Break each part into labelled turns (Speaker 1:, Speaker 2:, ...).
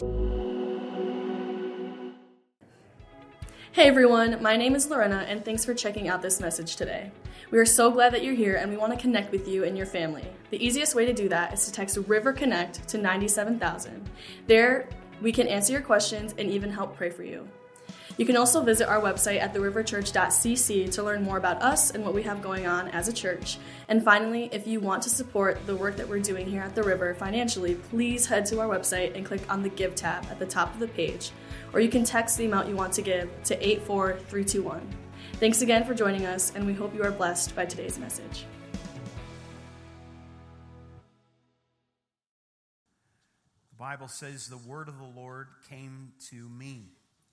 Speaker 1: Hey everyone, my name is Lorena, and thanks for checking out this message today. We are so glad that you're here, and we want to connect with you and your family. The easiest way to do that is to text River Connect to 97000. There, we can answer your questions and even help pray for you. You can also visit our website at theriverchurch.cc to learn more about us and what we have going on as a church. And finally, if you want to support the work that we're doing here at The River financially, please head to our website and click on the Give tab at the top of the page. Or you can text the amount you want to give to 84321. Thanks again for joining us, and we hope you are blessed by today's message.
Speaker 2: The Bible says the word of the Lord came to me.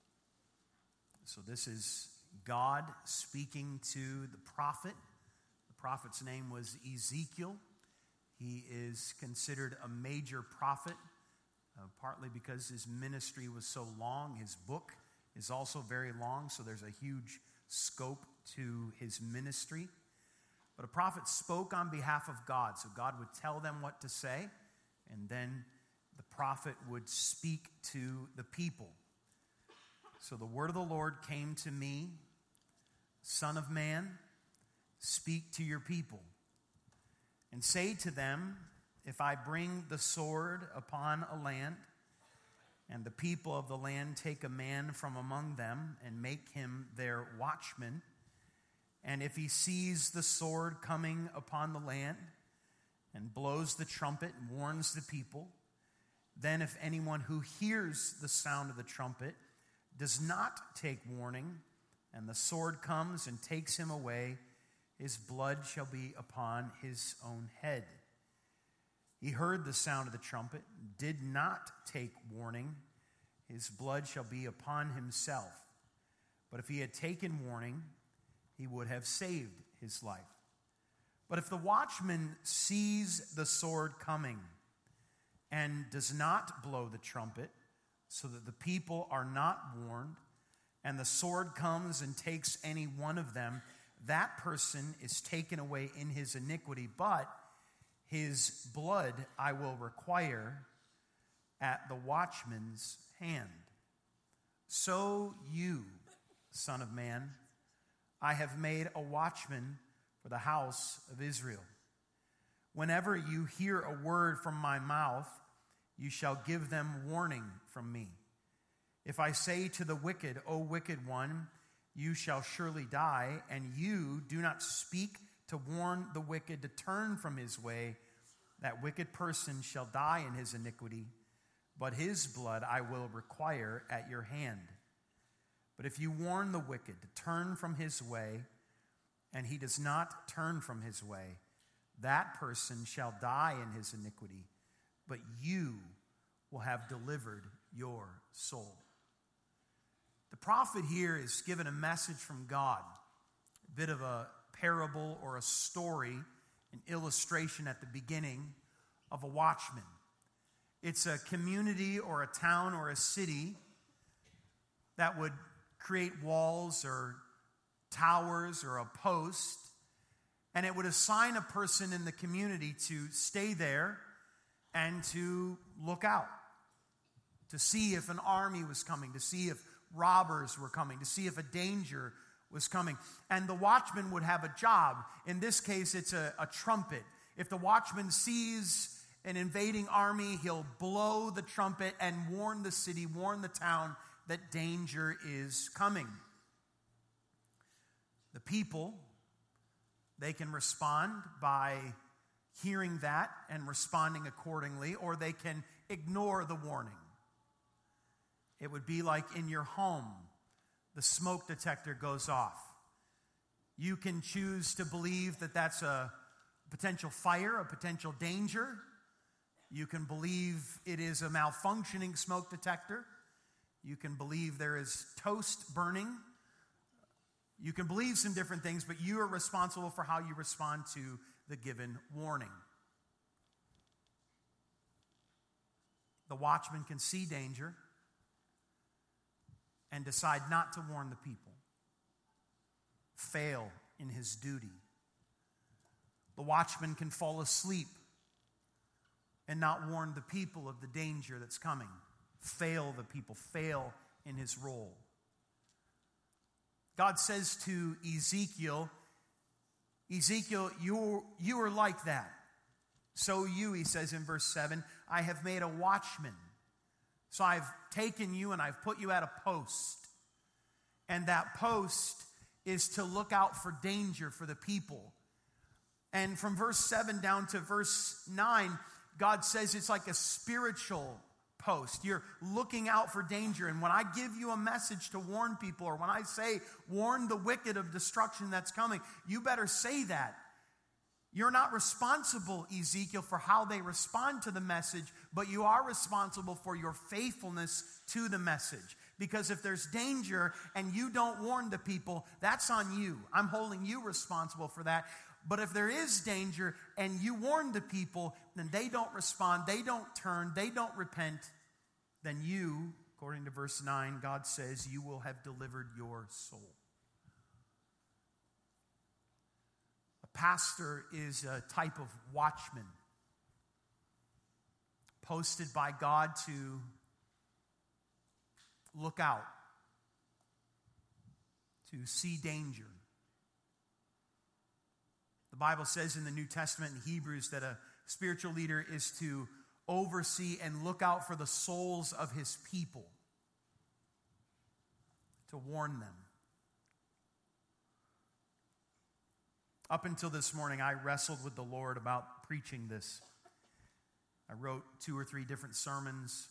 Speaker 2: So this is God speaking to the prophet. The prophet's name was Ezekiel. He is considered a major prophet, partly because his ministry was so long. His book is also very long, so there's a huge scope to his ministry. But a prophet spoke on behalf of God, so God would tell them what to say, and then the prophet would speak to the people. So the word of the Lord came to me, Son of man, speak to your people, and say to them, if I bring the sword upon a land, and the people of the land take a man from among them and make him their watchman, and if he sees the sword coming upon the land and blows the trumpet and warns the people, then if anyone who hears the sound of the trumpet does not take warning, and the sword comes and takes him away, his blood shall be upon his own head. He heard the sound of the trumpet, did not take warning, his blood shall be upon himself. But if he had taken warning, he would have saved his life. But if the watchman sees the sword coming and does not blow the trumpet, so that the people are not warned, and the sword comes and takes any one of them, that person is taken away in his iniquity, but his blood I will require at the watchman's hand. So you, Son of man, I have made a watchman for the house of Israel. Whenever you hear a word from my mouth, you shall give them warning from me. If I say to the wicked, O wicked one, you shall surely die, and you do not speak to warn the wicked to turn from his way, that wicked person shall die in his iniquity, but his blood I will require at your hand. But if you warn the wicked to turn from his way, and he does not turn from his way, that person shall die in his iniquity, but you will have delivered your soul. The prophet here is given a message from God, a bit of a parable or a story, an illustration at the beginning of a watchman. It's a community or a town or a city that would create walls or towers or a post, and it would assign a person in the community to stay there and to look out, to see if an army was coming, to see if robbers were coming, to see if a danger was coming. And the watchman would have a job. In this case, it's a trumpet. If the watchman sees an invading army, he'll blow the trumpet and warn the city, warn the town that danger is coming. The people, they can respond by hearing that and responding accordingly, or they can ignore the warning. It would be like in your home, the smoke detector goes off. You can choose to believe that that's a potential fire, a potential danger. You can believe it is a malfunctioning smoke detector. You can believe there is toast burning. You can believe some different things, but you are responsible for how you respond to the given warning. The watchman can see danger and decide not to warn the people, fail in his duty. The watchman can fall asleep and not warn the people of the danger that's coming. fail the people, fail in his role. God says to Ezekiel, Ezekiel, you are like that. So you, he says in verse 7, I have made a watchman. So I've taken you and I've put you at a post. And that post is to look out for danger for the people. And from verse 7 down to verse 9, God says it's like a spiritual post. You're looking out for danger. And when I give you a message to warn people, or when I say, warn the wicked of destruction that's coming, you better say that. You're not responsible, Ezekiel, for how they respond to the message, but you are responsible for your faithfulness to the message. Because if there's danger and you don't warn the people, that's on you. I'm holding you responsible for that. But if there is danger and you warn the people, then they don't respond, they don't turn, they don't repent, then you, according to verse 9, God says, you will have delivered your soul. A pastor is a type of watchman posted by God to look out, to see danger. The Bible says in the New Testament in Hebrews that a spiritual leader is to oversee and look out for the souls of his people, to warn them. Up until this morning, I wrestled with the Lord about preaching this. I wrote 2 or 3 different sermons.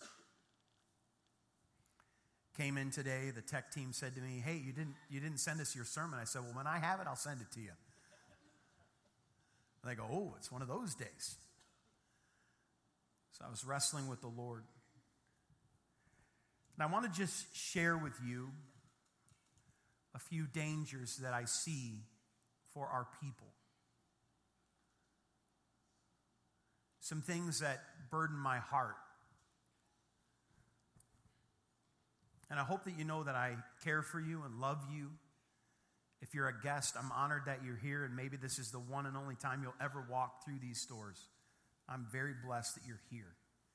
Speaker 2: Came in today, the tech team said to me, hey, you didn't send us your sermon. I said, well, when I have it, I'll send it to you. And they go, oh, it's one of those days. So I was wrestling with the Lord. And I want to just share with you a few dangers that I see for our people. Some things that burden my heart. And I hope that you know that I care for you and love you. If you're a guest, I'm honored that you're here, and maybe this is the one and only time you'll ever walk through these doors. I'm very blessed that you're here.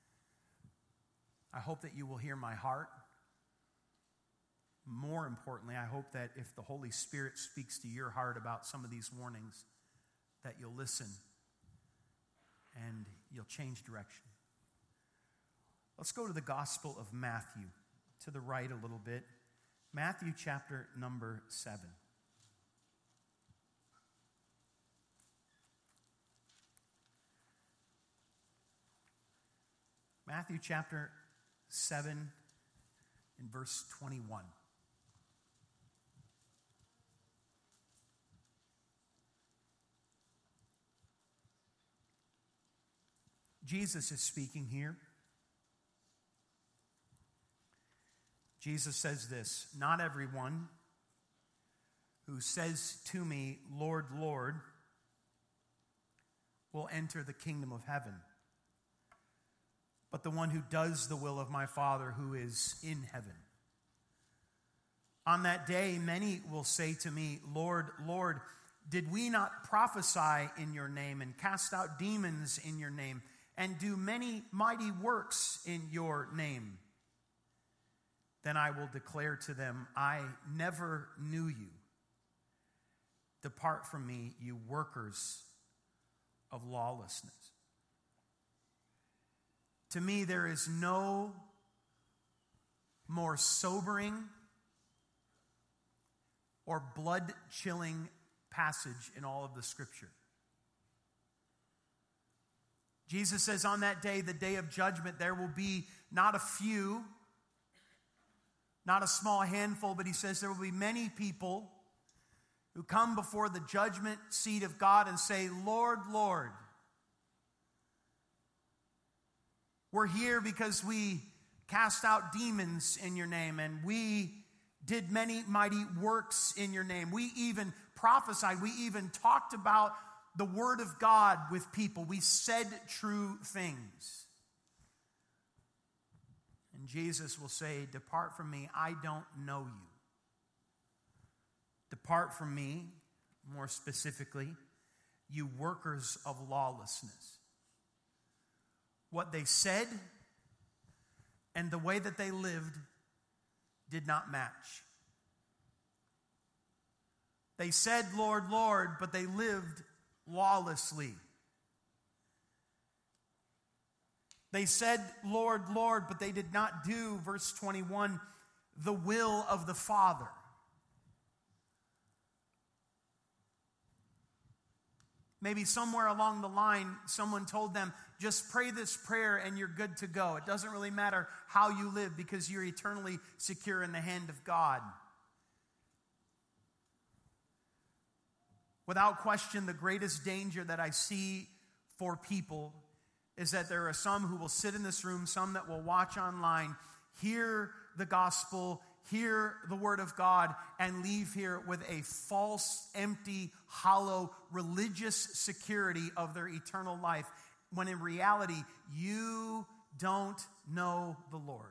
Speaker 2: I hope that you will hear my heart. More importantly, I hope that if the Holy Spirit speaks to your heart about some of these warnings, that you'll listen and you'll change direction. Let's go to the Gospel of Matthew, to the right a little bit. Matthew chapter number 7. Matthew chapter 7 and verse 21. Jesus is speaking here. Jesus says this, not everyone who says to me, Lord, Lord, will enter the kingdom of heaven, but the one who does the will of my Father who is in heaven. On that day, many will say to me, Lord, Lord, did we not prophesy in your name and cast out demons in your name and do many mighty works in your name? Then I will declare to them, I never knew you. Depart from me, you workers of lawlessness. To me, there is no more sobering or blood-chilling passage in all of the Scripture. Jesus says on that day, the day of judgment, there will be not a few, not a small handful, but he says there will be many people who come before the judgment seat of God and say, Lord, Lord, we're here because we cast out demons in your name, and we did many mighty works in your name. We even prophesied. We even talked about the word of God with people. We said true things. And Jesus will say, depart from me, I don't know you. Depart from me, more specifically, you workers of lawlessness. What they said and the way that they lived did not match. They said, Lord, Lord, but they lived lawlessly. They said, Lord, Lord, but they did not do, verse 21, the will of the Father. Maybe somewhere along the line, someone told them, just pray this prayer and you're good to go. It doesn't really matter how you live because you're eternally secure in the hand of God. Without question, the greatest danger that I see for people is that there are some who will sit in this room, some that will watch online, hear the gospel, hear the word of God, and leave here with a false, empty, hollow, religious security of their eternal life, when in reality, you don't know the Lord.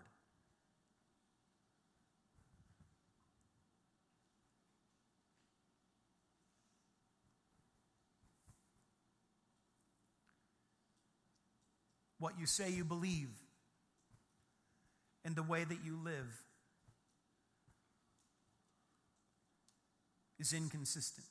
Speaker 2: What you say you believe and the way that you live is inconsistent.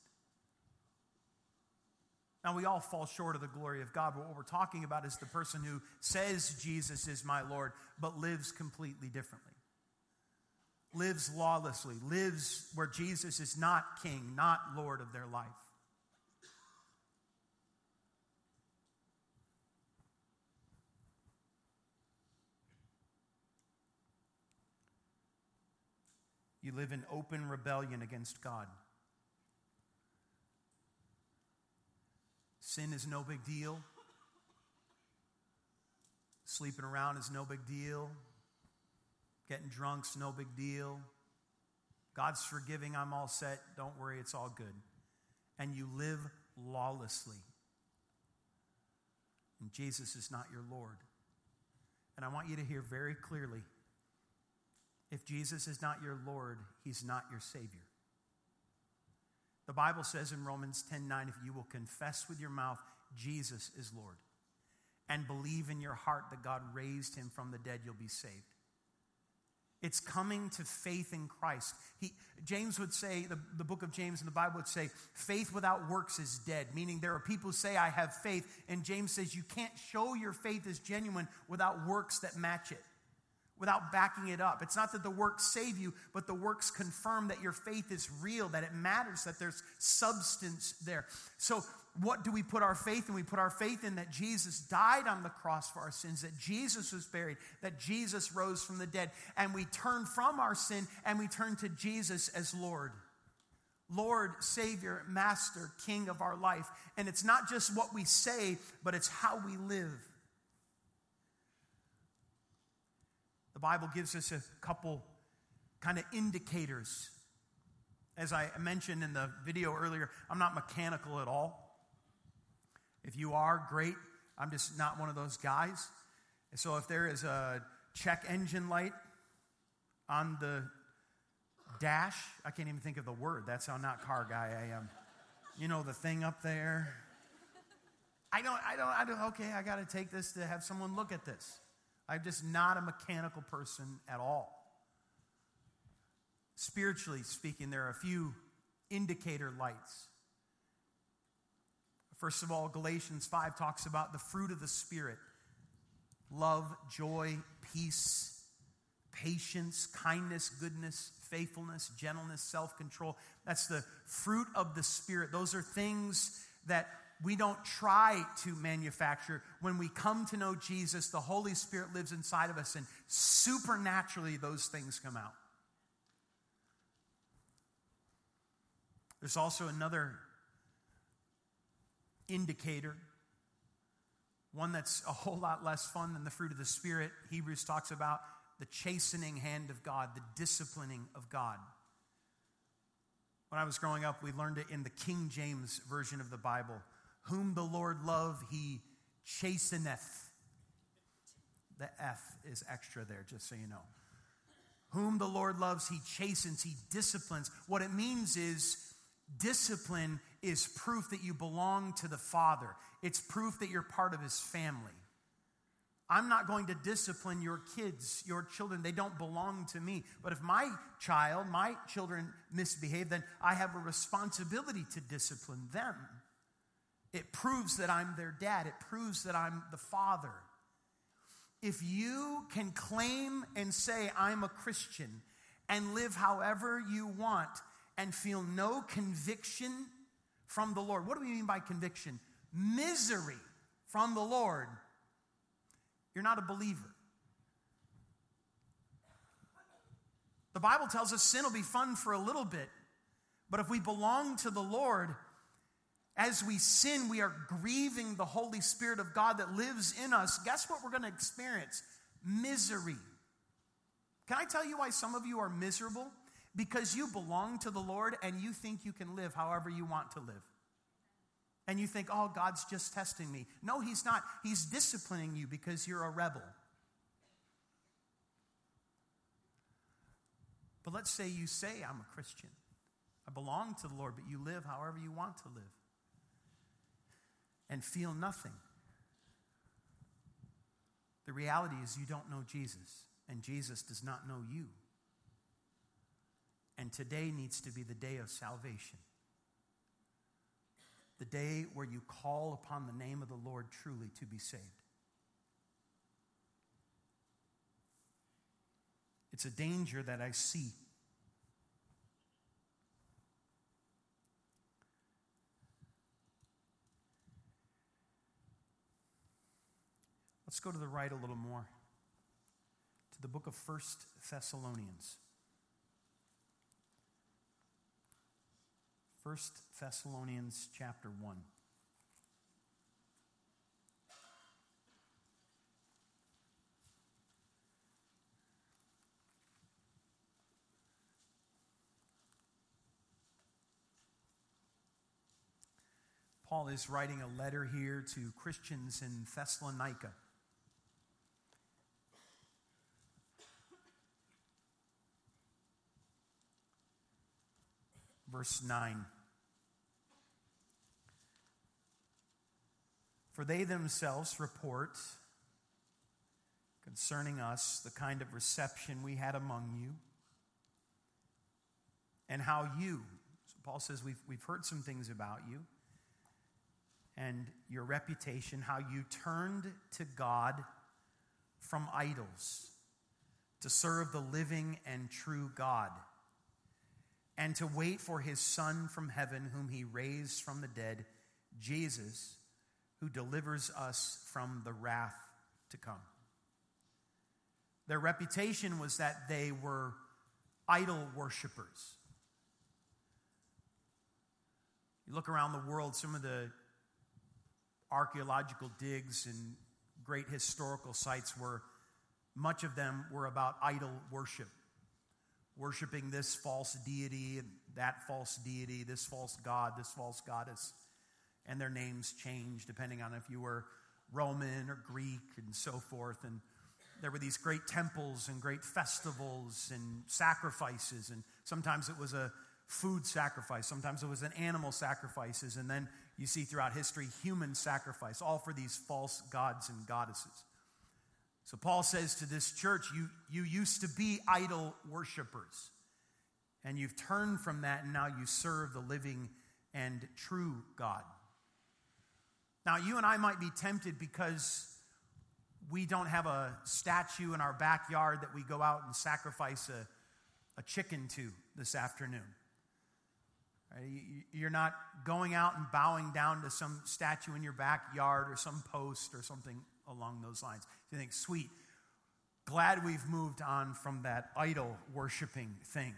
Speaker 2: Now, we all fall short of the glory of God, but what we're talking about is the person who says Jesus is my Lord, but lives completely differently. Lives lawlessly, lives where Jesus is not king, not Lord of their life. You live in open rebellion against God. Sin is no big deal. Sleeping around is no big deal. Getting drunk's no big deal. God's forgiving, I'm all set. Don't worry, it's all good. And you live lawlessly. And Jesus is not your Lord. And I want you to hear very clearly, if Jesus is not your Lord, he's not your Savior. The Bible says in Romans 10:9, if you will confess with your mouth Jesus is Lord and believe in your heart that God raised him from the dead, you'll be saved. It's coming to faith in Christ. James would say, the book of James in the Bible would say, faith without works is dead, meaning there are people who say, I have faith, and James says you can't show your faith is genuine without works that match it, without backing it up. It's not that the works save you, but the works confirm that your faith is real, that it matters, that there's substance there. So what do we put our faith in? We put our faith in that Jesus died on the cross for our sins, that Jesus was buried, that Jesus rose from the dead. And we turn from our sin and we turn to Jesus as Lord. Lord, Savior, Master, King of our life. And it's not just what we say, but it's how we live. The Bible gives us a couple kind of indicators. As I mentioned in the video earlier, I'm not mechanical at all. If you are, great. I'm just not one of those guys. And so if there is a check engine light on the dash, I can't even think of the word. That's how not car guy I am. You know, the thing up there. I don't, okay, I got to take this to have someone look at this. I'm just not a mechanical person at all. Spiritually speaking, there are a few indicator lights. First of all, Galatians 5 talks about the fruit of the Spirit. Love, joy, peace, patience, kindness, goodness, faithfulness, gentleness, self-control. That's the fruit of the Spirit. Those are things that we don't try to manufacture. When we come to know Jesus, the Holy Spirit lives inside of us, and supernaturally those things come out. There's also another indicator, one that's a whole lot less fun than the fruit of the Spirit. Hebrews talks about the chastening hand of God, the disciplining of God. When I was growing up, we learned it in the King James version of the Bible. Whom the Lord love, he chasteneth. The F is extra there, just so you know. Whom the Lord loves, he chastens, he disciplines. What it means is discipline is proof that you belong to the Father. It's proof that you're part of his family. I'm not going to discipline your kids, your children. They don't belong to me. But if my children misbehave, then I have a responsibility to discipline them. It proves that I'm their dad. It proves that I'm the father. If you can claim and say, I'm a Christian, and live however you want, and feel no conviction from the Lord. What do we mean by conviction? Misery from the Lord. You're not a believer. The Bible tells us sin will be fun for a little bit, but if we belong to the Lord, as we sin, we are grieving the Holy Spirit of God that lives in us. Guess what we're going to experience? Misery. Can I tell you why some of you are miserable? Because you belong to the Lord and you think you can live however you want to live. And you think, oh, God's just testing me. No, He's not. He's disciplining you because you're a rebel. But let's say you say, I'm a Christian. I belong to the Lord, but you live however you want to live. And feel nothing. The reality is you don't know Jesus, and Jesus does not know you. And today needs to be the day of salvation. The day where you call upon the name of the Lord truly to be saved. It's a danger that I see. Let's go to the right a little more. To the book of 1 Thessalonians. 1 Thessalonians chapter 1. Paul is writing a letter here to Christians in Thessalonica. Verse 9. For they themselves report concerning us the kind of reception we had among you, and how you, so Paul says we've heard some things about you, and your reputation, how you turned to God from idols to serve the living and true God, and to wait for His Son from heaven, whom He raised from the dead, Jesus, who delivers us from the wrath to come. Their reputation was that they were idol worshipers. You look around the world, some of the archaeological digs and great historical sites much of them were about idol worship. Worshiping this false deity and that false deity, this false god, this false goddess. And their names changed depending on if you were Roman or Greek and so forth. And there were these great temples and great festivals and sacrifices. And sometimes it was a food sacrifice. Sometimes it was an animal sacrifices. And then you see throughout history human sacrifice, all for these false gods and goddesses. So Paul says to this church, you used to be idol worshipers, and you've turned from that, and now you serve the living and true God. Now, you and I might be tempted because we don't have a statue in our backyard that we go out and sacrifice a chicken to this afternoon. Right? You're not going out and bowing down to some statue in your backyard or some post or something along those lines. You think, sweet, glad we've moved on from that idol worshiping thing.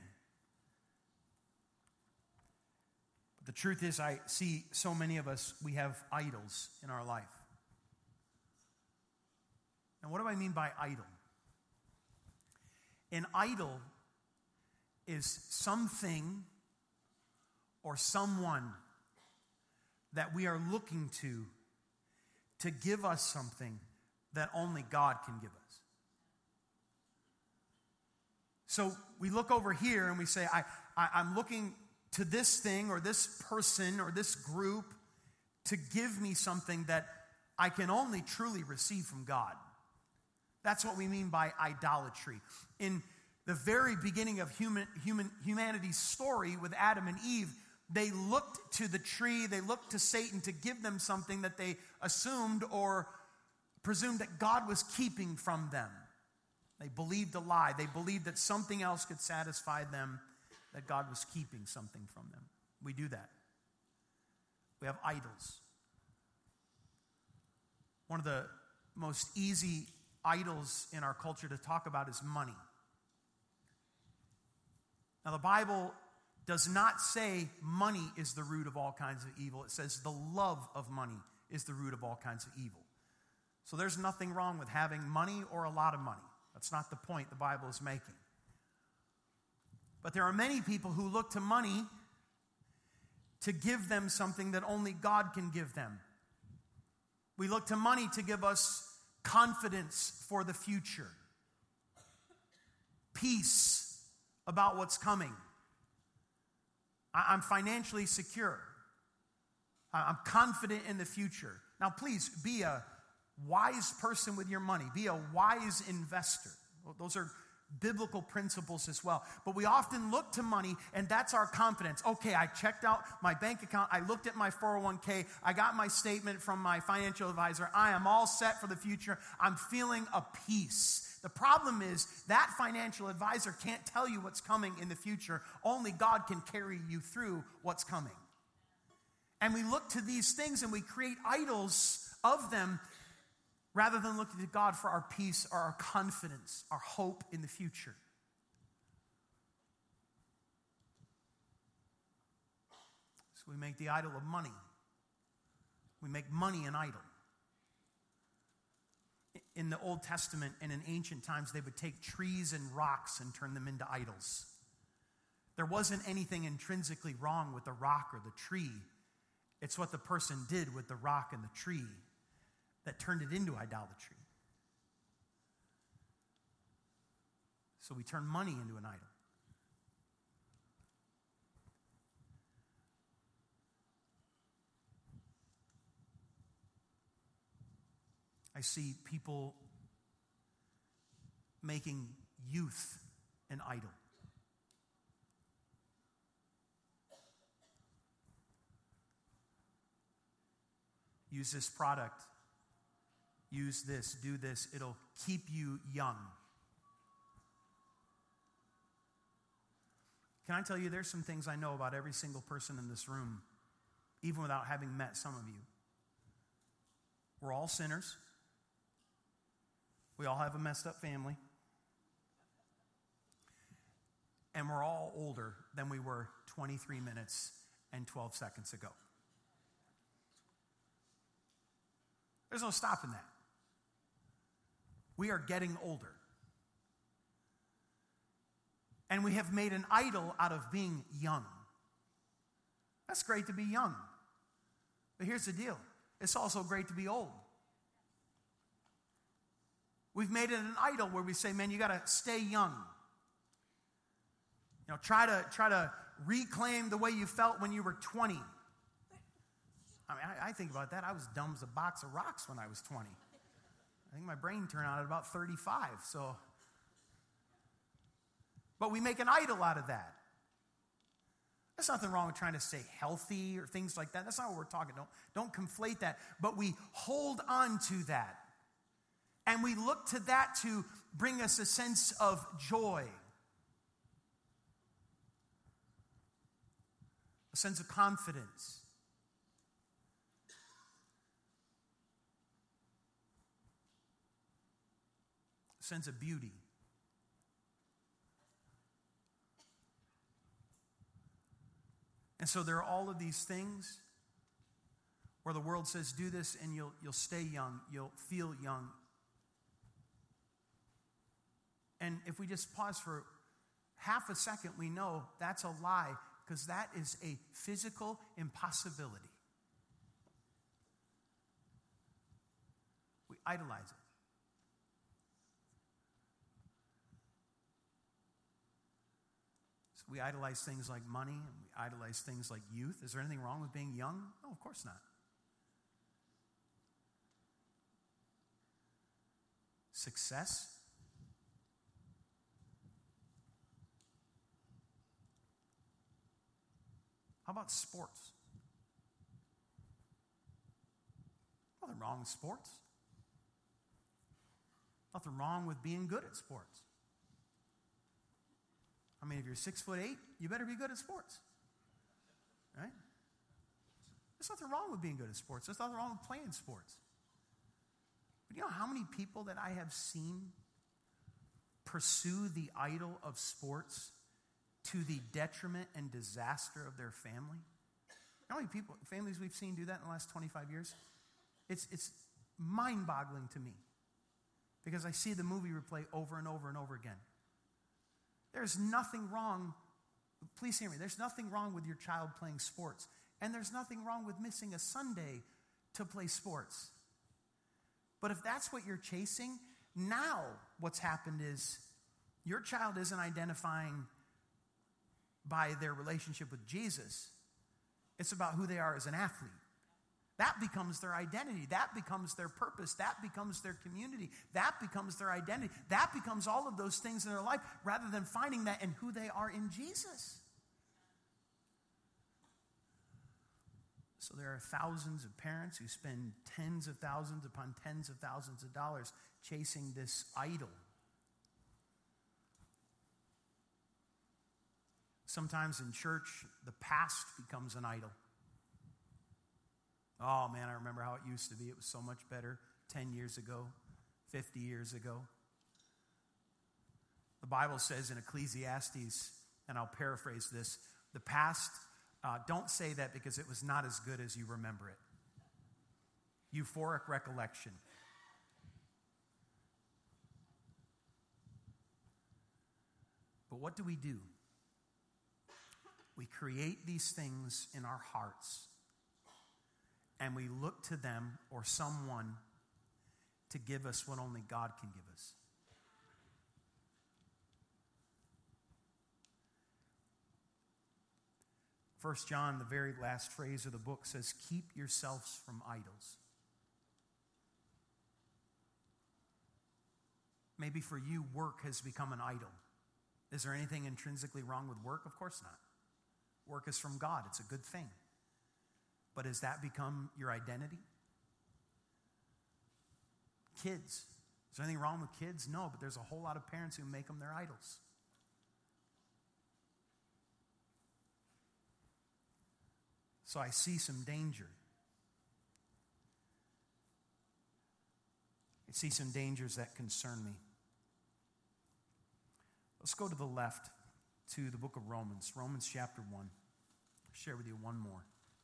Speaker 2: But the truth is, I see so many of us, we have idols in our life. And what do I mean by idol? An idol is something or someone that we are looking to give us something that only God can give us. So we look over here and we say, I'm looking to this thing or this person or this group to give me something that I can only truly receive from God. That's what we mean by idolatry. In the very beginning of humanity's story with Adam and Eve, they looked to the tree, they looked to Satan to give them something that they assumed or presumed that God was keeping from them. They believed a lie. They believed that something else could satisfy them, that God was keeping something from them. We do that. We have idols. One of the most easy idols in our culture to talk about is money. Now, the Bible does not say money is the root of all kinds of evil. It says the love of money is the root of all kinds of evil. So there's nothing wrong with having money or a lot of money. That's not the point the Bible is making. But there are many people who look to money to give them something that only God can give them. We look to money to give us confidence for the future, peace about what's coming. I'm financially secure. I'm confident in the future. Now, please be a wise person with your money. Be a wise investor. Those are biblical principles as well. But we often look to money, and that's our confidence. Okay, I checked out my bank account. I looked at my 401k. I got my statement from my financial advisor. I am all set for the future. I'm feeling a peace. The problem is that financial advisor can't tell you what's coming in the future. Only God can carry you through what's coming. And we look to these things and we create idols of them rather than looking to God for our peace or our confidence, our hope in the future. So we make the idol of money. We make money an idol. In the Old Testament and in ancient times, they would take trees and rocks and turn them into idols. There wasn't anything intrinsically wrong with the rock or the tree. It's what the person did with the rock and the tree that turned it into idolatry. So we turn money into an idol. I see people making youth an idol. Use this product. Use this. Do this. It'll keep you young. Can I tell you, there's some things I know about every single person in this room, even without having met some of you. We're all sinners. We all have a messed up family. And we're all older than we were 23 minutes and 12 seconds ago. There's no stopping that. We are getting older. And we have made an idol out of being young. That's great to be young. But here's the deal. It's also great to be old. We've made it an idol where we say, man, you got to stay young. You know, try to reclaim the way you felt when you were 20. I mean, I think about that. I was dumb as a box of rocks when I was 20. I think my brain turned out at about 35. But we make an idol out of that. There's nothing wrong with trying to stay healthy or things like that. That's not what we're talking about. Don't conflate that. But we hold on to that. And we look to that to bring us a sense of joy, a sense of confidence. A sense of beauty. And so there are all of these things where the world says, do this and you'll stay young, you'll feel young. And if we just pause for half a second, we know that's a lie, because that is a physical impossibility. We idolize it. So we idolize things like money, and we idolize things like youth. Is there anything wrong with being young? No, of course not. success. How about sports? Nothing wrong with sports. Nothing wrong with being good at sports. I mean, if you're 6'8", you better be good at sports. Right? There's nothing wrong with being good at sports. There's nothing wrong with playing sports. But you know how many people that I have seen pursue the idol of sports to the detriment and disaster of their family? How many families we've seen do that in the last 25 years? It's mind-boggling to me because I see the movie replay over and over and over again. There's nothing wrong, please hear me, there's nothing wrong with your child playing sports. And there's nothing wrong with missing a Sunday to play sports. But if that's what you're chasing, now what's happened is your child isn't identifying by their relationship with Jesus. It's about who they are as an athlete. That becomes their identity. That becomes their purpose. That becomes their community. That becomes their identity. That becomes all of those things in their life rather than finding that in who they are in Jesus. So there are thousands of parents who spend tens of thousands upon tens of thousands of dollars chasing this idol. Sometimes in church, the past becomes an idol. Oh man, I remember how it used to be. It was so much better 10 years ago, 50 years ago. The Bible says in Ecclesiastes, and I'll paraphrase this, the past, don't say that because it was not as good as you remember it. Euphoric recollection. But what do? We create these things in our hearts, and we look to them or someone to give us what only God can give us. First John, the very last phrase of the book says, keep yourselves from idols. Maybe for you, work has become an idol. Is there anything intrinsically wrong with work? Of course not. Work is from God. It's a good thing. But has that become your identity? Kids. Is there anything wrong with kids? No, but there's a whole lot of parents who make them their idols. So I see some danger. I see some dangers that concern me. Let's go to the left to the book of Romans, Romans chapter 1. I'll share with you one more.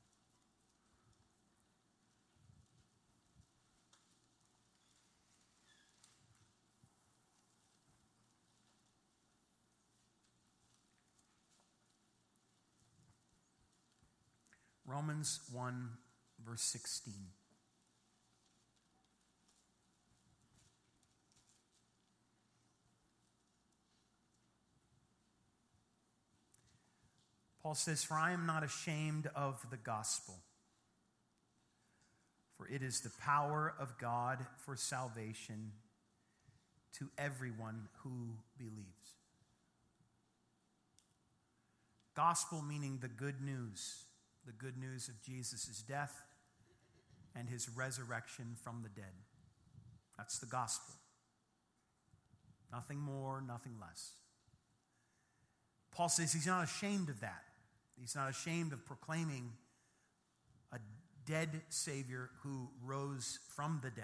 Speaker 2: Romans 1, verse 16. Paul says, for I am not ashamed of the gospel, for it is the power of God for salvation to everyone who believes. Gospel meaning the good news of Jesus' death and his resurrection from the dead. That's the gospel. Nothing more, nothing less. Paul says he's not ashamed of that. He's not ashamed of proclaiming a dead Savior who rose from the dead.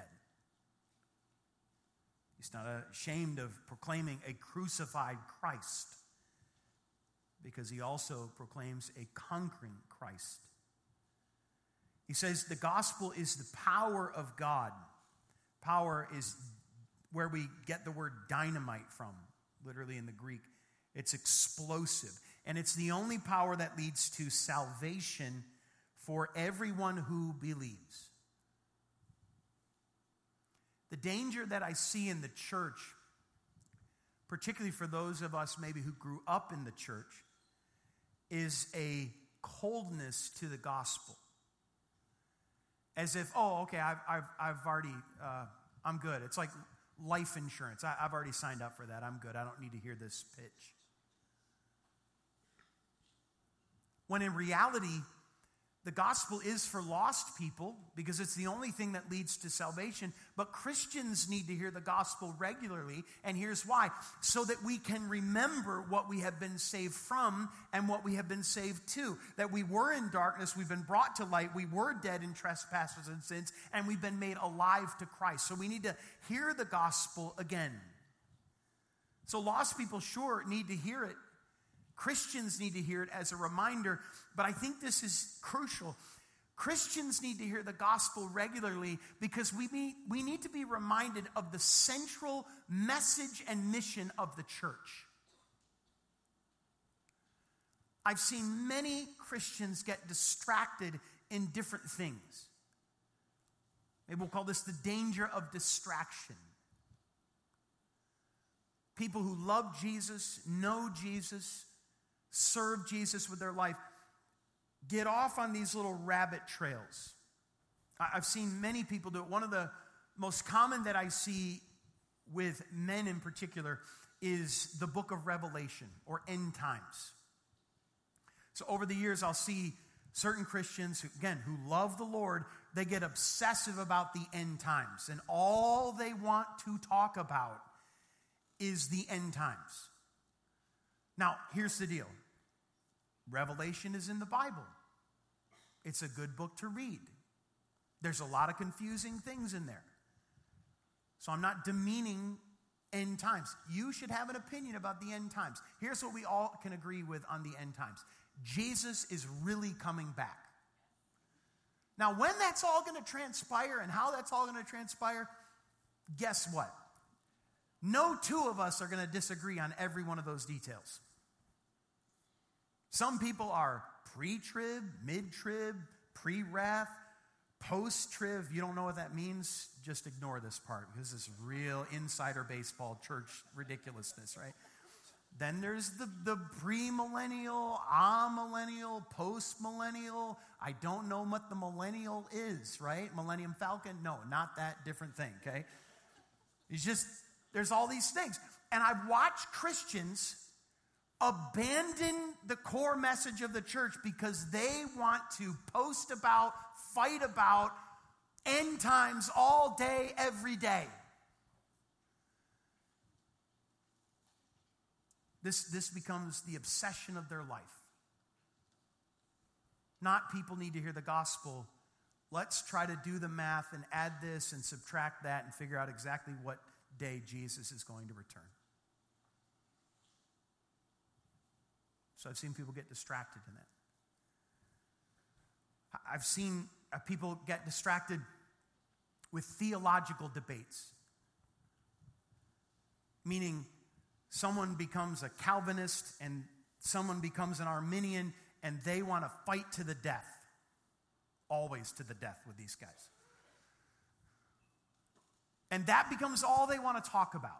Speaker 2: He's not ashamed of proclaiming a crucified Christ, because he also proclaims a conquering Christ. He says the gospel is the power of God. Power is where we get the word dynamite from, literally in the Greek. It's explosive. And it's the only power that leads to salvation for everyone who believes. The danger that I see in the church, particularly for those of us maybe who grew up in the church, is a coldness to the gospel. As if, oh, okay, I've already, I'm good. It's like life insurance. I've already signed up for that. I'm good. I don't need to hear this pitch. When in reality, the gospel is for lost people because it's the only thing that leads to salvation. But Christians need to hear the gospel regularly. And here's why. So that we can remember what we have been saved from and what we have been saved to. That we were in darkness, we've been brought to light, we were dead in trespasses and sins, and we've been made alive to Christ. So we need to hear the gospel again. So lost people sure need to hear it. Christians need to hear it as a reminder, but I think this is crucial. Christians need to hear the gospel regularly because we need to be reminded of the central message and mission of the church. I've seen many Christians get distracted in different things. Maybe we'll call this the danger of distraction. People who love Jesus, know Jesus, serve Jesus with their life, get off on these little rabbit trails. I've seen many people do it. One of the most common that I see with men in particular is the book of Revelation or end times. So over the years, I'll see certain Christians who love the Lord, they get obsessive about the end times. And all they want to talk about is the end times. Now, here's the deal. Revelation is in the Bible. It's a good book to read. There's a lot of confusing things in there. So I'm not demeaning end times. You should have an opinion about the end times. Here's what we all can agree with on the end times. Jesus is really coming back. Now, when that's all going to transpire and how that's all going to transpire, guess what? No two of us are going to disagree on every one of those details. Some people are pre-trib, mid-trib, pre-wrath, post-trib. If you don't know what that means, just ignore this part because it's real insider baseball church ridiculousness, right? Then there's the pre-millennial, amillennial, post-millennial. I don't know what the millennial is, right? Millennium Falcon? No, not that, different thing, okay? It's just, there's all these things. And I've watched Christians abandon the core message of the church because they want to post about, fight about end times all day, every day. This becomes the obsession of their life. Not people need to hear the gospel. Let's try to do the math and add this and subtract that and figure out exactly what day Jesus is going to return. So I've seen people get distracted in that. I've seen people get distracted with theological debates. Meaning someone becomes a Calvinist and someone becomes an Arminian and they want to fight to the death. Always to the death with these guys. And that becomes all they want to talk about.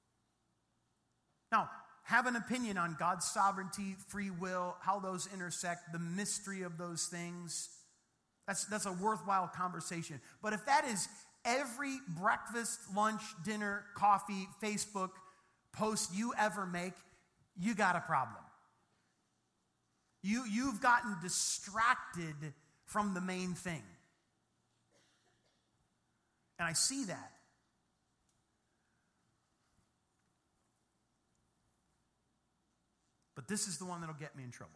Speaker 2: Now, have an opinion on God's sovereignty, free will, how those intersect, the mystery of those things. That's a worthwhile conversation. But if that is every breakfast, lunch, dinner, coffee, Facebook post you ever make, you got a problem. You've gotten distracted from the main thing. And I see that. But this is the one that'll get me in trouble.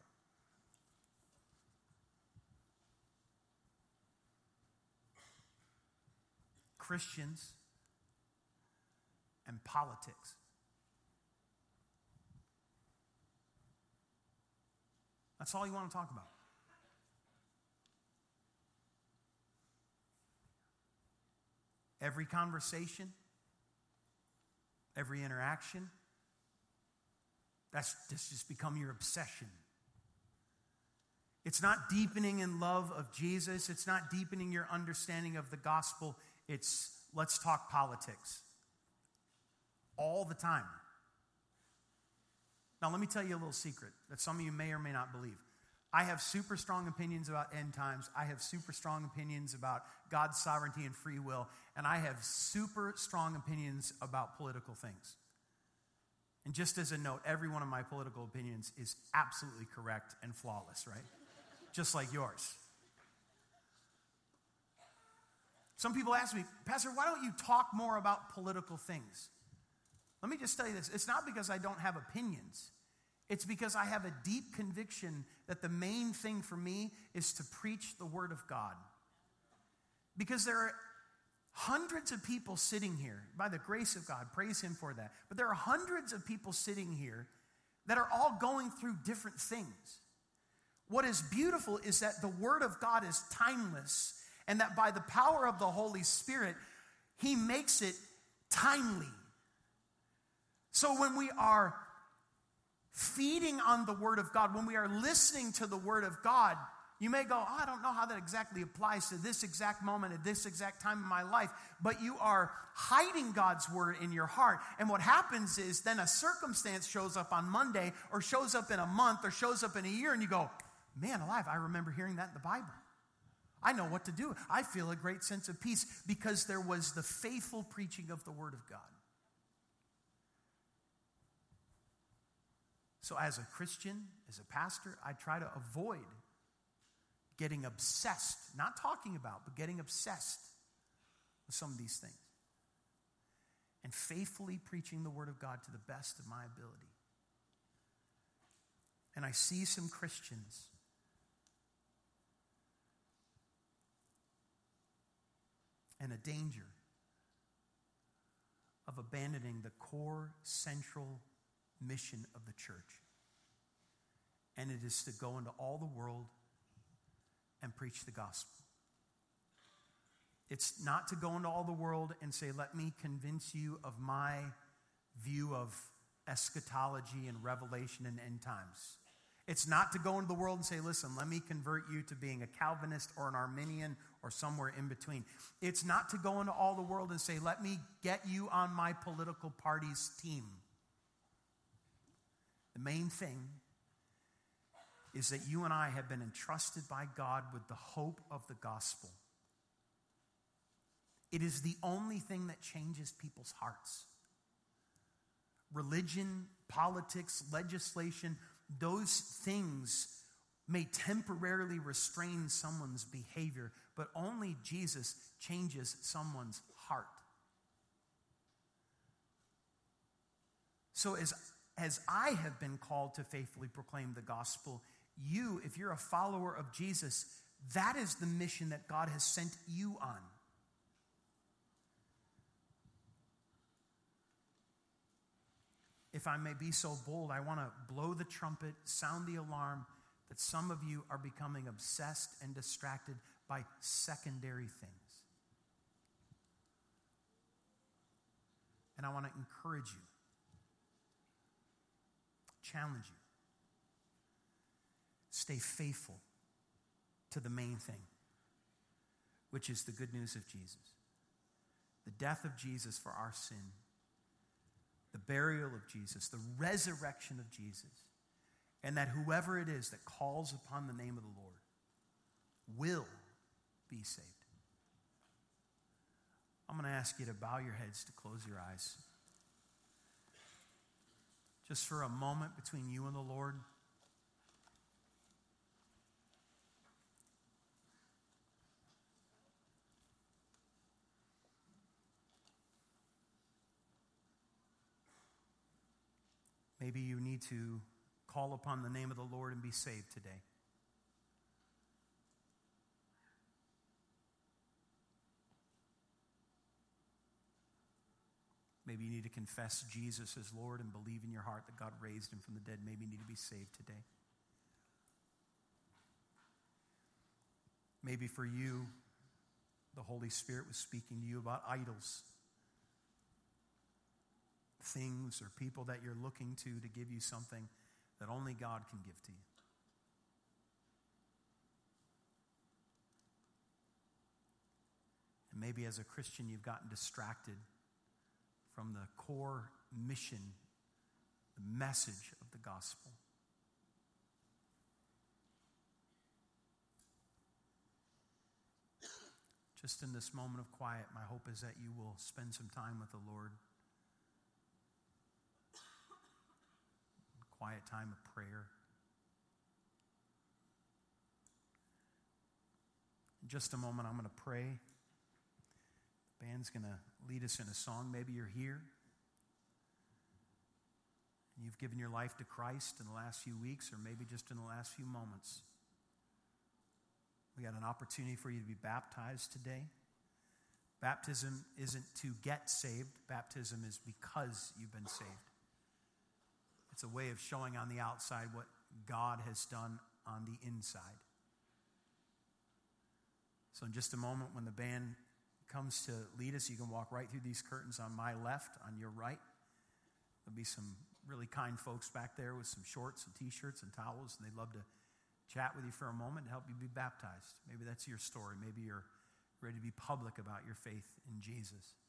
Speaker 2: Christians and politics. That's all you want to talk about. Every conversation, every interaction, that's just become your obsession. It's not deepening in love of Jesus. It's not deepening your understanding of the gospel. It's let's talk politics. All the time. Now let me tell you a little secret that some of you may or may not believe. I have super strong opinions about end times. I have super strong opinions about God's sovereignty and free will. And I have super strong opinions about political things. And just as a note, every one of my political opinions is absolutely correct and flawless, right? Just like yours. Some people ask me, Pastor, why don't you talk more about political things? Let me just tell you this. It's not because I don't have opinions. It's because I have a deep conviction that the main thing for me is to preach the Word of God. Because there are hundreds of people sitting here, by the grace of God, praise Him for that. But there are hundreds of people sitting here that are all going through different things. What is beautiful is that the Word of God is timeless, and that by the power of the Holy Spirit, He makes it timely. So when we are feeding on the Word of God, when we are listening to the Word of God, you may go, I don't know how that exactly applies to this exact moment at this exact time in my life, but you are hiding God's Word in your heart. And what happens is then a circumstance shows up on Monday, or shows up in a month, or shows up in a year, and you go, man alive, I remember hearing that in the Bible. I know what to do. I feel a great sense of peace because there was the faithful preaching of the Word of God. So as a Christian, as a pastor, I try to avoid getting obsessed, not talking about, but getting obsessed with some of these things. And faithfully preaching the Word of God to the best of my ability. And I see some Christians and a danger of abandoning the core central mission of the church. And it is to go into all the world and preach the gospel. It's not to go into all the world and say, let me convince you of my view of eschatology and revelation and end times. It's not to go into the world and say, listen, let me convert you to being a Calvinist or an Arminian or somewhere in between. It's not to go into all the world and say, let me get you on my political party's team. The main thing is that you and I have been entrusted by God with the hope of the gospel. It is the only thing that changes people's hearts. Religion, politics, legislation, those things may temporarily restrain someone's behavior, but only Jesus changes someone's heart. So as I have been called to faithfully proclaim the gospel, you, if you're a follower of Jesus, that is the mission that God has sent you on. If I may be so bold, I want to blow the trumpet, sound the alarm that some of you are becoming obsessed and distracted by secondary things. And I want to encourage you, challenge you. Stay faithful to the main thing, which is the good news of Jesus. The death of Jesus for our sin, the burial of Jesus, the resurrection of Jesus, and that whoever it is that calls upon the name of the Lord will be saved. I'm going to ask you to bow your heads, to close your eyes. Just for a moment between you and the Lord. Maybe you need to call upon the name of the Lord and be saved today. Maybe you need to confess Jesus as Lord and believe in your heart that God raised him from the dead. Maybe you need to be saved today. Maybe for you, the Holy Spirit was speaking to you about idols. Things or people that you're looking to give you something that only God can give to you. And maybe as a Christian, you've gotten distracted from the core mission, the message of the gospel. just in this moment of quiet, my hope is that you will spend some time with the Lord. Quiet time of prayer. In just a moment, I'm going to pray. The band's going to lead us in a song. Maybe you're here and you've given your life to Christ in the last few weeks, or maybe just in the last few moments. We got an opportunity for you to be baptized today. Baptism isn't to get saved. Baptism is because you've been saved. It's a way of showing on the outside what God has done on the inside. So in just a moment, when the band comes to lead us, you can walk right through these curtains on my left, on your right. There'll be some really kind folks back there with some shorts and T-shirts and towels, and they'd love to chat with you for a moment and help you be baptized. Maybe that's your story. Maybe you're ready to be public about your faith in Jesus.